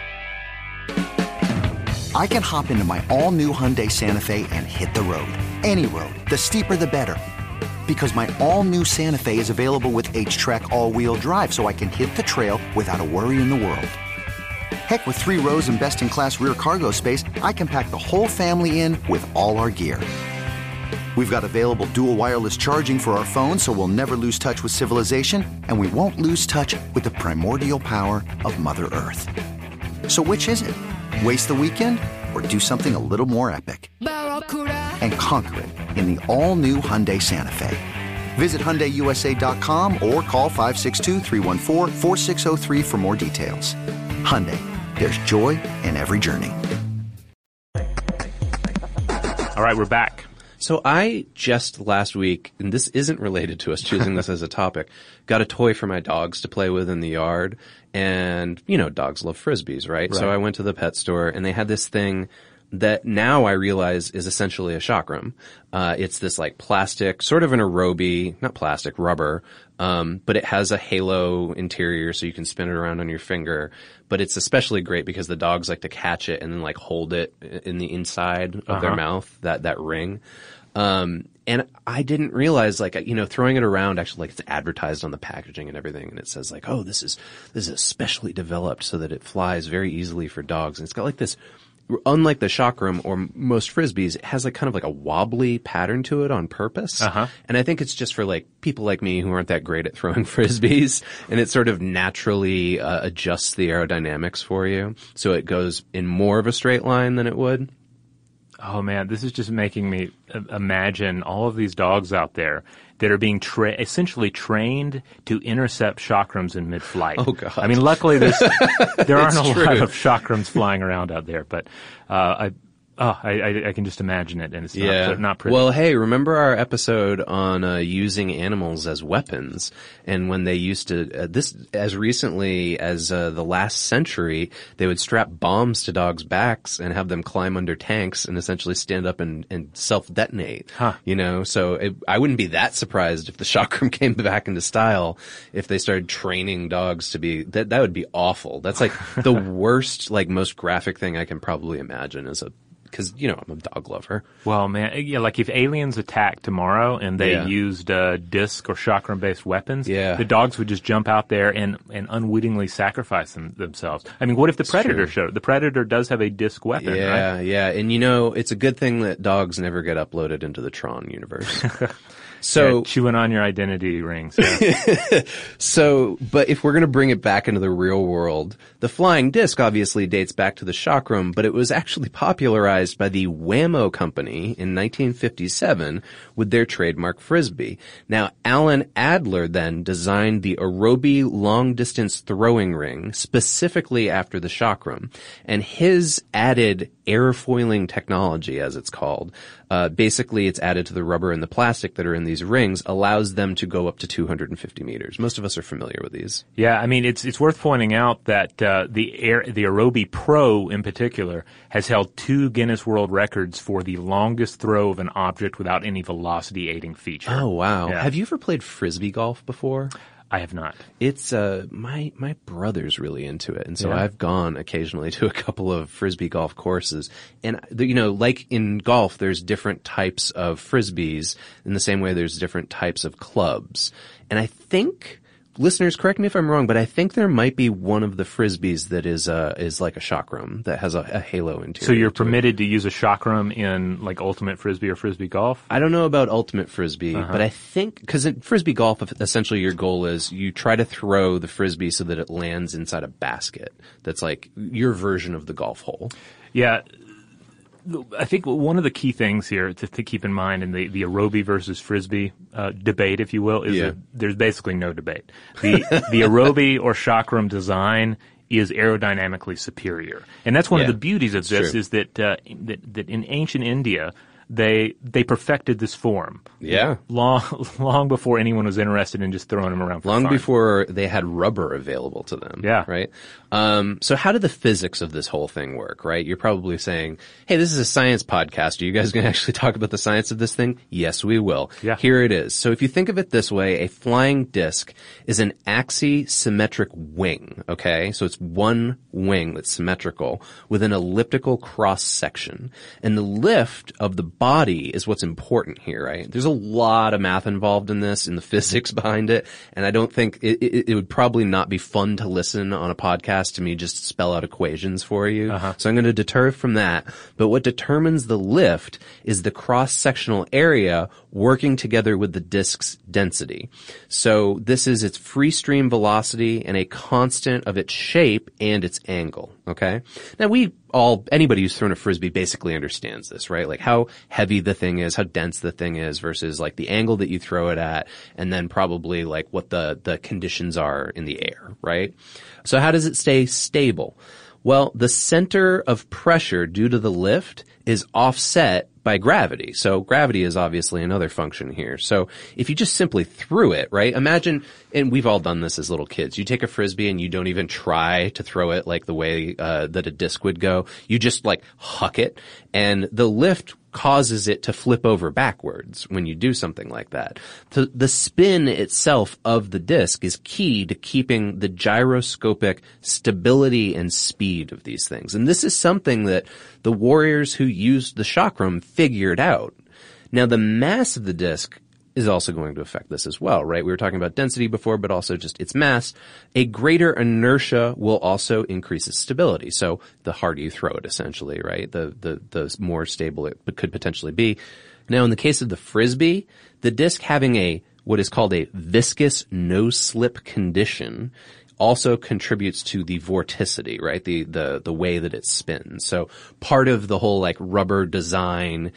it. I can hop into my all-new Hyundai Santa Fe and hit the road. Any road. The steeper, the better. Because my all-new Santa Fe is available with H-Track all-wheel drive, so I can hit the trail without a worry in the world. Heck, with 3 rows and best-in-class rear cargo space, I can pack the whole family in with all our gear. We've got available dual wireless charging for our phones, so we'll never lose touch with civilization, and we won't lose touch with the primordial power of Mother Earth. So which is it? Waste the weekend or do something a little more epic? And conquer it in the all-new Hyundai Santa Fe. Visit HyundaiUSA.com or call 562-314-4603 for more details. Hyundai, there's joy in every journey. All right, we're back. So I just last week, and this isn't related to us choosing this as a topic, got a toy for my dogs to play with in the yard. And, you know, dogs love Frisbees, right? So I went to the pet store and they had this thing that now I realize is essentially a chakram. It's this like plastic, sort of an aerobie, not plastic, rubber, but it has a halo interior so you can spin it around on your finger. But it's especially great because the dogs like to catch it and then like hold it in the inside of their mouth, that ring. And I didn't realize, like, you know, throwing it around actually, like, it's advertised on the packaging and everything, and it says like, oh, this is especially developed so that it flies very easily for dogs. And it's got like this, unlike the chakram or most Frisbees, it has like kind of like a wobbly pattern to it on purpose. And I think it's just for like people like me who aren't that great at throwing Frisbees, and it sort of naturally adjusts the aerodynamics for you. So it goes in more of a straight line than it would. Oh man, this is just making me imagine all of these dogs out there that are being essentially trained to intercept chakrams in mid-flight. Oh god! I mean, luckily there aren't a lot of chakrams flying around out there, but I can just imagine it, and it's not pretty. Well, hey, remember our episode on using animals as weapons, and when they used to this as recently as the last century, they would strap bombs to dogs' backs and have them climb under tanks and essentially stand up and self-detonate. You know, so I wouldn't be that surprised if the chakram came back into style if they started training dogs to be that would be awful. That's like the worst, like most graphic thing I can probably imagine is a because, you know, I'm a dog lover. Well, man, yeah, like if aliens attacked tomorrow and they used disc or chakram-based weapons, the dogs would just jump out there and unwittingly sacrifice themselves. I mean, what if the Predator showed? The Predator does have a disc weapon, right? Yeah. And, you know, it's a good thing that dogs never get uploaded into the Tron universe. So chewing on your identity rings. Yeah. But if we're going to bring it back into the real world, the flying disc obviously dates back to the chakram, but it was actually popularized by the Wham-O company in 1957 with their trademark Frisbee. Now, Alan Adler then designed the Arobi long-distance throwing ring specifically after the chakram, and his added airfoiling technology, as it's called, basically it's added to the rubber and the plastic that are in these rings, allows them to go up to 250 meters. Most of us are familiar with these. Yeah, I mean, it's worth pointing out that the Arobi Pro in particular has held 2 Guinness World Records for the longest throw of an object without any velocity aiding feature. Oh, wow. Yeah. Have you ever played Frisbee golf before? I have not. It's, my brother's really into it. And so I've gone occasionally to a couple of Frisbee golf courses. And, you know, like in golf, there's different types of Frisbees in the same way there's different types of clubs. And I think, listeners, correct me if I'm wrong, but I think there might be one of the Frisbees that is like a chakram that has a halo interior. So you're permitted to use a chakram in like Ultimate Frisbee or Frisbee golf? I don't know about Ultimate Frisbee, but I think, because in Frisbee golf, essentially your goal is you try to throw the Frisbee so that it lands inside a basket. That's like your version of the golf hole. Yeah. I think one of the key things here to keep in mind in the Arobi versus Frisbee debate, if you will, is that there's basically no debate. The Arobi or chakram design is aerodynamically superior, and that's one of the beauties of this is that that in ancient India they perfected this form. Yeah. Long before anyone was interested in just throwing them around for fun. Long before they had rubber available to them. Yeah. Right? So how did the physics of this whole thing work, right? You're probably saying, hey, this is a science podcast. Are you guys going to actually talk about the science of this thing? Yes, we will. Yeah. Here it is. So if you think of it this way, a flying disc is an axisymmetric wing, okay? So it's one wing that's symmetrical with an elliptical cross section. And the lift of the body is what's important here, right? There's a lot of math involved in this, in the physics behind it, and I don't think it would probably not be fun to listen on a podcast to me just spell out equations for you. So I'm going to deter from that. But what determines the lift is the cross-sectional area working together with the disk's density. So this is its free stream velocity and a constant of its shape and its angle, okay? Now anybody who's thrown a Frisbee basically understands this, right? Like how heavy the thing is, how dense the thing is versus like the angle that you throw it at, and then probably like what the conditions are in the air, right? So how does it stay stable? Well, the center of pressure due to the lift is offset by gravity. So gravity is obviously another function here. So if you just simply threw it, right? Imagine, and we've all done this as little kids. You take a Frisbee and you don't even try to throw it like the way that a disc would go. You just like huck it, and the lift causes it to flip over backwards when you do something like that. The spin itself of the disc is key to keeping the gyroscopic stability and speed of these things. And this is something that the warriors who used the chakram figured out. Now, the mass of the disc is also going to affect this as well, right? We were talking about density before, but also just its mass. A greater inertia will also increase its stability. So the harder you throw it, essentially, right? The more stable it could potentially be. Now, in the case of the Frisbee, the disc having what is called a viscous no-slip condition also contributes to the vorticity, right? The way that it spins. So part of the whole like rubber design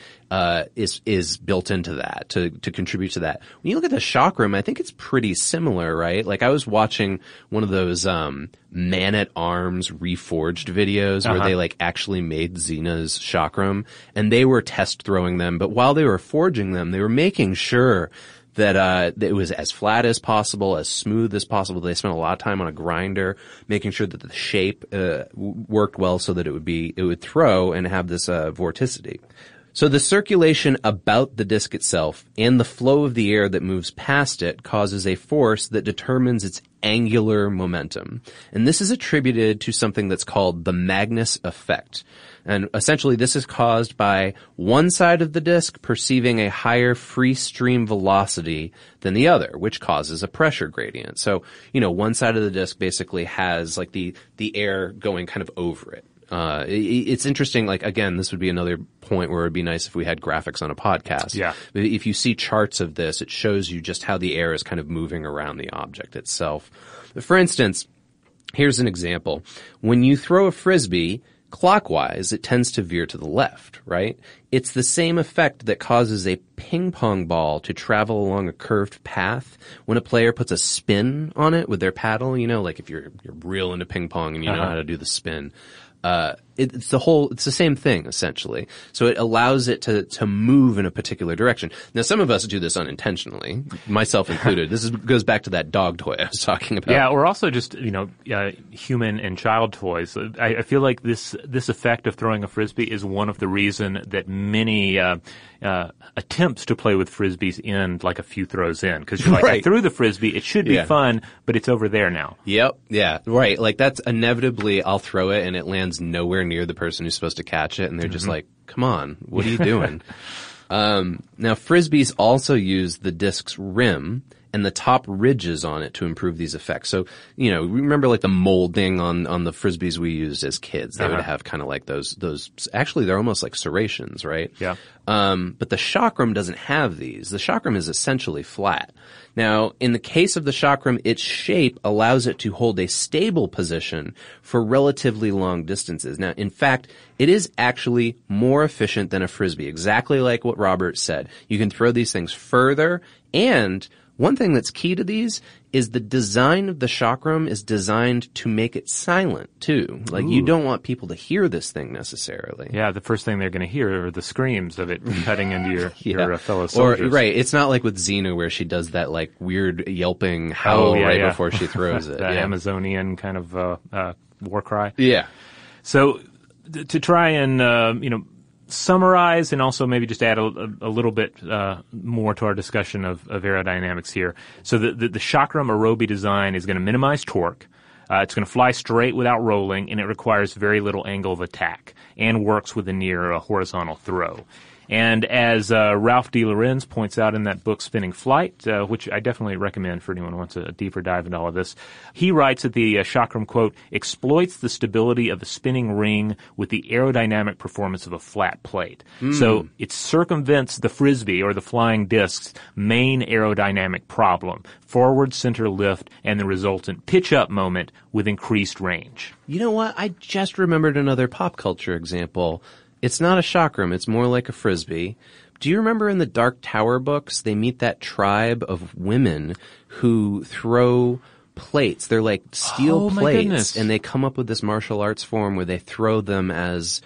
is built into that to contribute to that. When you look at the chakram, I think it's pretty similar, right? Like I was watching one of those Man-at-Arms Reforged videos where they like actually made Xena's chakram, and they were test throwing them, but while they were forging them, they were making sure that it was as flat as possible, as smooth as possible. They spent a lot of time on a grinder, making sure that the shape worked well so that it would throw and have this vorticity. So the circulation about the disc itself and the flow of the air that moves past it causes a force that determines its angular momentum. And this is attributed to something that's called the Magnus effect. And essentially this is caused by one side of the disk perceiving a higher free stream velocity than the other, which causes a pressure gradient. So, one side of the disk basically has like the air going kind of over it. It's interesting, like, again, this would be another point where it'd be nice if we had graphics on a podcast. Yeah. If you see charts of this, it shows you just how the air is kind of moving around the object itself. For instance, here's an example. When you throw a frisbee clockwise, it tends to veer to the left, right? It's the same effect that causes a ping pong ball to travel along a curved path when a player puts a spin on it with their paddle, like if you're real into ping pong and you know how to do the spin. It's the same thing, essentially. So it allows it to move in a particular direction. Now, some of us do this unintentionally, myself included. This goes back to that dog toy I was talking about. Yeah, or also just, human and child toys. I feel like this effect of throwing a frisbee is one of the reason that many, attempts to play with frisbees end like a few throws in. Cause you're like, I threw the frisbee, it should be fun, but it's over there now. Yep, yeah, right. Like that's inevitably, I'll throw it and it lands nowhere near the person who's supposed to catch it, and they're just like, come on, what are you doing? Now, frisbees also use the disc's rim and the top ridges on it to improve these effects. So, remember like the molding on the frisbees we used as kids. They would have kind of like those, actually they're almost like serrations, right? Yeah. But the chakram doesn't have these. The chakram is essentially flat. Now, in the case of the chakram, its shape allows it to hold a stable position for relatively long distances. Now, in fact, it is actually more efficient than a frisbee, exactly like what Robert said. You can throw these things further, and one thing that's key to these is the design of the chakram is designed to make it silent, too. Like, you don't want people to hear this thing necessarily. Yeah, the first thing they're going to hear are the screams of it cutting into your fellow soldiers. Right, it's not like with Xena where she does that, like, weird yelping howl before she throws it. The Amazonian kind of war cry. Yeah. So, to try and, summarize and also maybe just add a little bit more to our discussion of aerodynamics here. So the chakram aerobie design is going to minimize torque. It's going to fly straight without rolling, and it requires very little angle of attack and works with a near horizontal throw. And as Ralph D. Lorenz points out in that book, Spinning Flight, which I definitely recommend for anyone who wants a deeper dive into all of this, he writes that the chakram, quote, exploits the stability of a spinning ring with the aerodynamic performance of a flat plate. So it circumvents the frisbee or the flying disc's main aerodynamic problem, forward center lift and the resultant pitch-up moment with increased range. You know what? I just remembered another pop culture example. It's not a chakram, it's more like a frisbee. Do you remember in the Dark Tower books, they meet that tribe of women who throw plates. They're like steel plates, and they come up with this martial arts form where they throw them as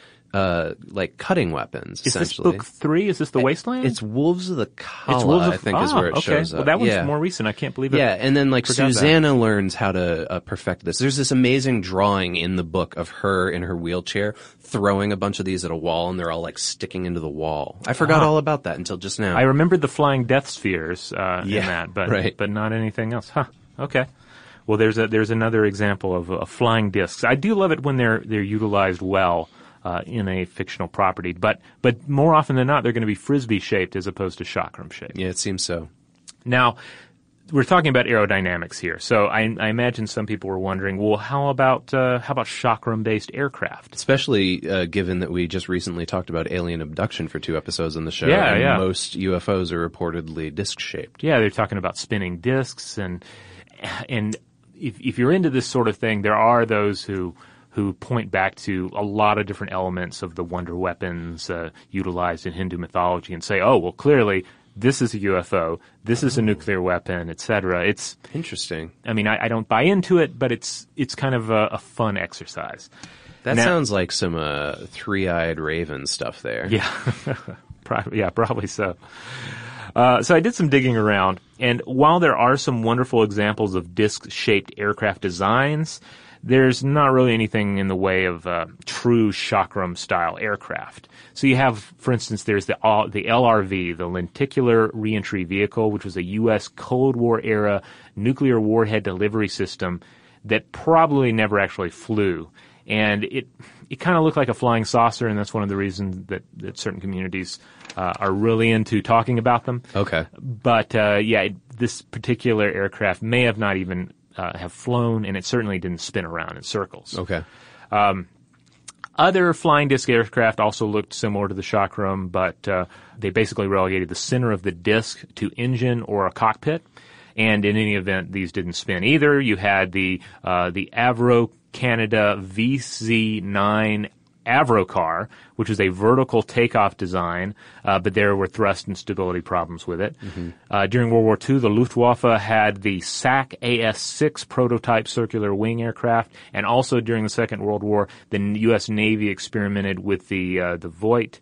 like cutting weapons, essentially. Is this book 3? Is this The Wasteland? It's Wolves of the Kala, I think is where it shows up. Well, that one's more recent. I can't believe it. Yeah, and then like Susanna learns how to perfect this. There's this amazing drawing in the book of her in her wheelchair throwing a bunch of these at a wall, and they're all like sticking into the wall. I forgot all about that until just now. I remembered the flying death spheres in that, but not anything else. Huh. Okay. Well, there's another example of flying discs. I do love it when they're utilized well in a fictional property, but more often than not, they're going to be frisbee shaped as opposed to chakram shaped. Yeah, it seems so. Now, we're talking about aerodynamics here, so I imagine some people were wondering, well, how about chakram based aircraft? Especially given that we just recently talked about alien abduction for 2 episodes on the show. Yeah. Most UFOs are reportedly disc shaped. Yeah, they're talking about spinning discs, and if you're into this sort of thing, there are those who point back to a lot of different elements of the wonder weapons utilized in Hindu mythology and say, oh, well, clearly this is a UFO, this is a nuclear weapon, etc. It's interesting. I mean, I don't buy into it, but it's kind of a fun exercise. That sounds like some three-eyed raven stuff there. Yeah, probably so. So I did some digging around, and while there are some wonderful examples of disc-shaped aircraft designs, there's not really anything in the way of true Chakram-style aircraft. So you have, for instance, there's the LRV, the Lenticular Reentry Vehicle, which was a U.S. Cold War-era nuclear warhead delivery system that probably never actually flew. And it kind of looked like a flying saucer, and that's one of the reasons that certain communities are really into talking about them. Okay. But, this particular aircraft may have not even have flown, and it certainly didn't spin around in circles. Okay. Other flying disc aircraft also looked similar to the Chakram, but they basically relegated the center of the disc to engine or a cockpit. And in any event, these didn't spin either. You had the Avro Canada VZ9 Avrocar, which was a vertical takeoff design, but there were thrust and stability problems with it. Mm-hmm. During World War II, the Luftwaffe had the SAC AS-6 prototype circular wing aircraft, and also during the Second World War, the U.S. Navy experimented with the Voigt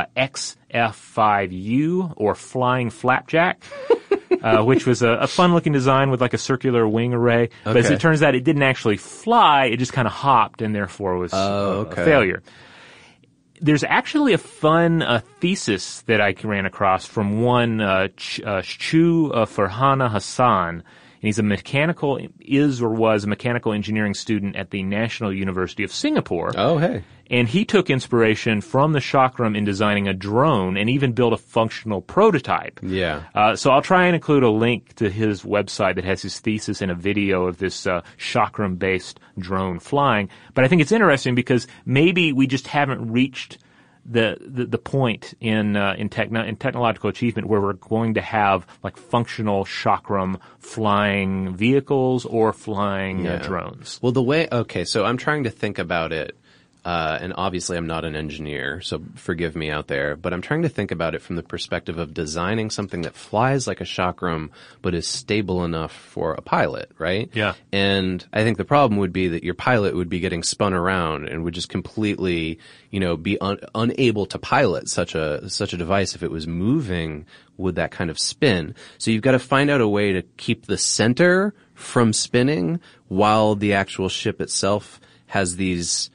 XF-5U, or Flying Flapjack. Which was a fun-looking design with like a circular wing array. But as it turns out, it didn't actually fly. It just kind of hopped and therefore was a failure. There's actually a fun thesis that I ran across from one Chu Farhana Hassan. And he's was a mechanical engineering student at the National University of Singapore. Oh, hey. And he took inspiration from the Chakram in designing a drone and even built a functional prototype. Yeah. So I'll try and include a link to his website that has his thesis and a video of this Chakram-based drone flying. But I think it's interesting because maybe we just haven't reached the point in technological achievement where we're going to have like functional Chakram flying vehicles or flying drones. Well, so I'm trying to think about it. And obviously I'm not an engineer, so forgive me out there, but I'm trying to think about it from the perspective of designing something that flies like a Chakram, but is stable enough for a pilot, right? Yeah. And I think the problem would be that your pilot would be getting spun around and would just completely, be unable to pilot such a device if it was moving with that kind of spin. So you've got to find out a way to keep the center from spinning while the actual ship itself has these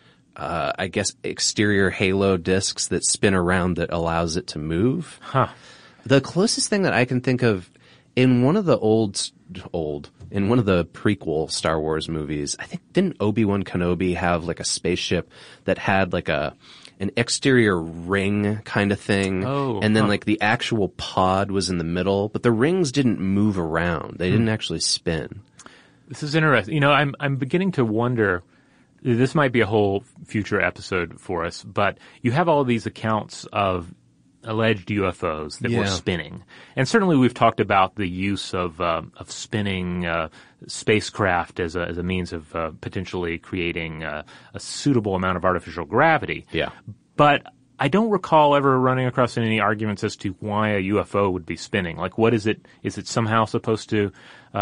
exterior halo discs that spin around that allows it to move. Huh. The closest thing that I can think of in one of the in one of the prequel Star Wars movies, I think, didn't Obi-Wan Kenobi have like a spaceship that had like an exterior ring kind of thing? Oh, and then like the actual pod was in the middle, but the rings didn't move around. They didn't actually spin. This is interesting. I'm beginning to wonder. This might be a whole future episode for us, but you have all these accounts of alleged UFOs that were spinning. And certainly we've talked about the use of spinning spacecraft as a means of potentially creating a suitable amount of artificial gravity. Yeah. But I don't recall ever running across any arguments as to why a UFO would be spinning. Like, what is it? Is it somehow supposed to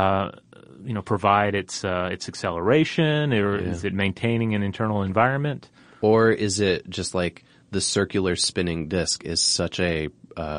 provide its acceleration, or is it maintaining an internal environment? Or is it just like the circular spinning disc is such a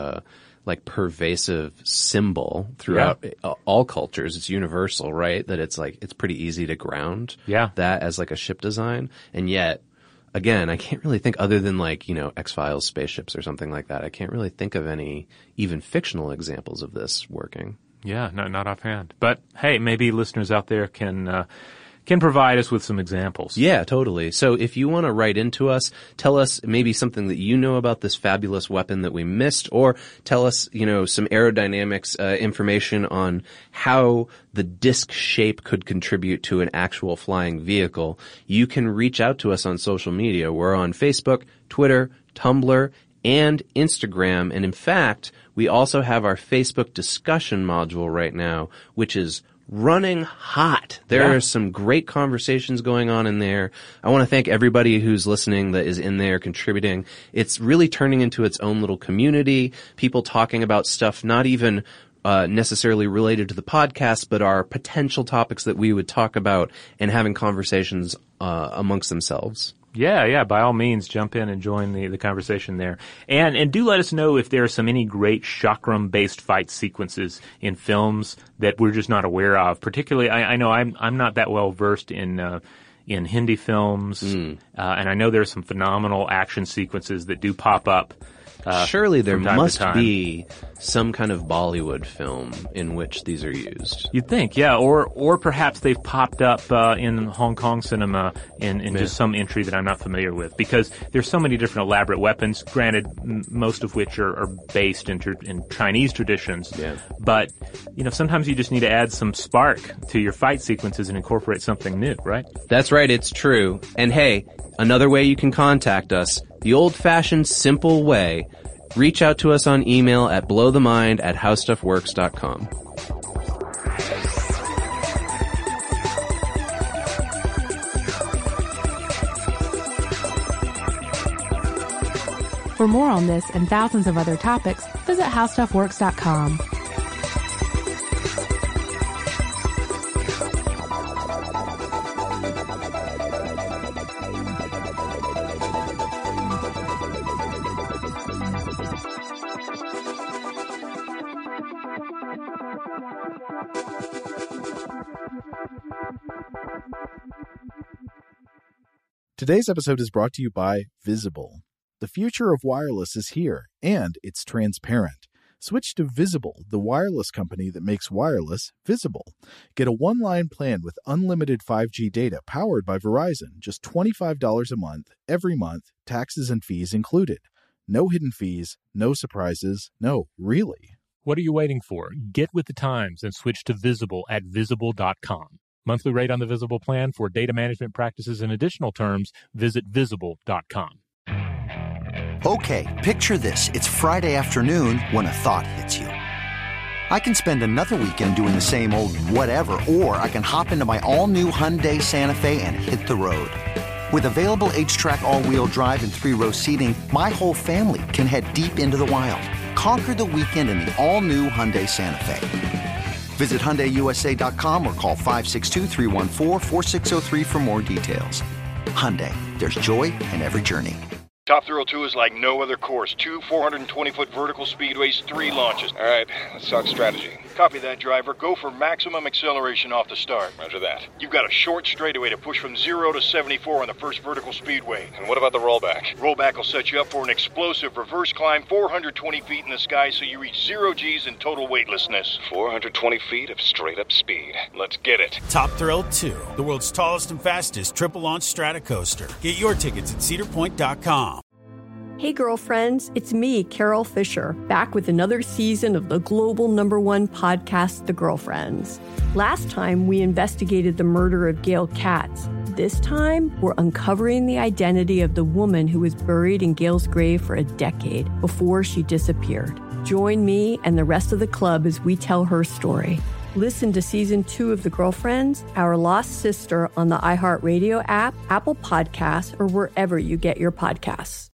pervasive symbol throughout all cultures? It's universal, right? That it's pretty easy to ground that as like a ship design. And yet, again, I can't really think, other than X-Files spaceships or something like that, I can't really think of any even fictional examples of this working. Yeah, no, not offhand. But hey, maybe listeners out there can provide us with some examples. Yeah, totally. So if you want to write into us, tell us maybe something that you know about this fabulous weapon that we missed, or tell us, some aerodynamics information on how the disc shape could contribute to an actual flying vehicle. You can reach out to us on social media. We're on Facebook, Twitter, Tumblr, and Instagram. And in fact, we also have our Facebook discussion module right now, which is running hot. There are some great conversations going on in there. I want to thank everybody who's listening that is in there contributing. It's really turning into its own little community. People talking about stuff not even necessarily related to the podcast, but are potential topics that we would talk about, and having conversations amongst themselves. Yeah, by all means, jump in and join the conversation there. And do let us know if there are any great Chakram-based fight sequences in films that we're just not aware of. Particularly, I know I'm not that well versed in in Hindi films, and I know there's some phenomenal action sequences that do pop up. Surely there must be some kind of Bollywood film in which these are used. You'd think, yeah, or perhaps they've popped up in Hong Kong cinema in just some entry that I'm not familiar with, because there's so many different elaborate weapons, granted, most of which are based in Chinese traditions. Yeah. But, sometimes you just need to add some spark to your fight sequences and incorporate something new, right? That's right, it's true. And hey, another way you can contact us, the old-fashioned, simple way. Reach out to us on email at blowthemind@howstuffworks.com. For more on this and thousands of other topics, visit howstuffworks.com. Today's episode is brought to you by Visible. The future of wireless is here, and it's transparent. Switch to Visible, the wireless company that makes wireless visible. Get a one-line plan with unlimited 5G data powered by Verizon, just $25 a month, every month, taxes and fees included. No hidden fees, no surprises, no, really. What are you waiting for? Get with the times and switch to Visible at Visible.com. Monthly rate on the Visible plan. For data management practices and additional terms, visit Visible.com. Okay, picture this. It's Friday afternoon when a thought hits you. I can spend another weekend doing the same old whatever, or I can hop into my all-new Hyundai Santa Fe and hit the road. With available H-Track all-wheel drive and 3-row seating, my whole family can head deep into the wild. Conquer the weekend in the all-new Hyundai Santa Fe. Visit HyundaiUSA.com or call 562-314-4603 for more details. Hyundai, there's joy in every journey. Top Thrill 2 is like no other course. 2 420-foot vertical speedways, 3 launches. All right, let's talk strategy. Copy that, driver. Go for maximum acceleration off the start. Roger that. You've got a short straightaway to push from 0 to 74 on the first vertical speedway. And what about the rollback? Rollback will set you up for an explosive reverse climb 420 feet in the sky so you reach 0 G's in total weightlessness. 420 feet of straight-up speed. Let's get it. Top Thrill 2, the world's tallest and fastest triple-launch stratocoaster. Get your tickets at cedarpoint.com. Hey girlfriends, it's me, Carol Fisher, back with another season of the global #1 podcast, The Girlfriends. Last time, we investigated the murder of Gail Katz. This time, we're uncovering the identity of the woman who was buried in Gail's grave for a decade before she disappeared. Join me and the rest of the club as we tell her story. Listen to Season 2 of The Girlfriends, Our Lost Sister on the iHeartRadio app, Apple Podcasts, or wherever you get your podcasts.